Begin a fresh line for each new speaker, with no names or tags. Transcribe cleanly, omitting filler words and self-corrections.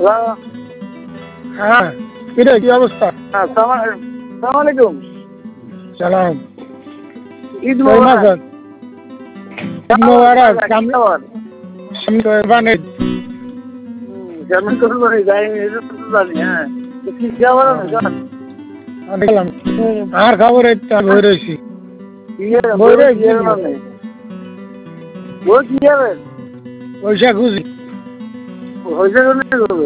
হ্যাঁ, কিরে কি অবস্থা?
আসসালামু আলাইকুম।
সালাম।
ঈদ
কই
মোবারক।
মাছ? মোবারক।
কি খবর?
আমি তো বানে
কেমন করবো যাইনি, এটা তো জানি। হ্যাঁ, তো কি খবর আছে জান?
দেখলাম। আর খবর এই তো বই রইছি।
বই
বই
কি
রইছি।
মানে? বই কি হবে?
পয়সা খুঁজি।
হয়েছে কোনে